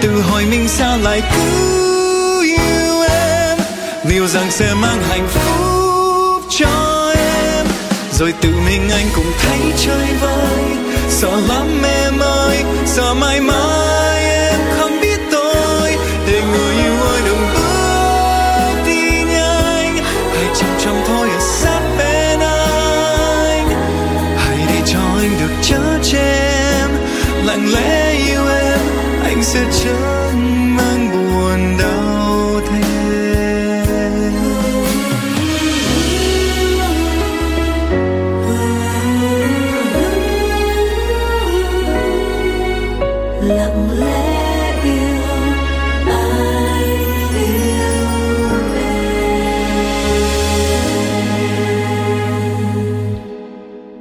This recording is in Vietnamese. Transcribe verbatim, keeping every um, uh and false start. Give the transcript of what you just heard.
tự hỏi mình sao lại cứ yêu em, liệu rằng sẽ mang hạnh phúc cho em. Rồi tự mình anh cũng thấy chơi vơi, sợ lắm em ơi, sợ mãi mãi em không biết tôi. Để người yêu ơi đừng bước đi nhanh, hãy chậm chậm thôi ở sát bên anh. Hãy để cho anh được chở che em, lặng lẽ yêu em, anh sẽ chờ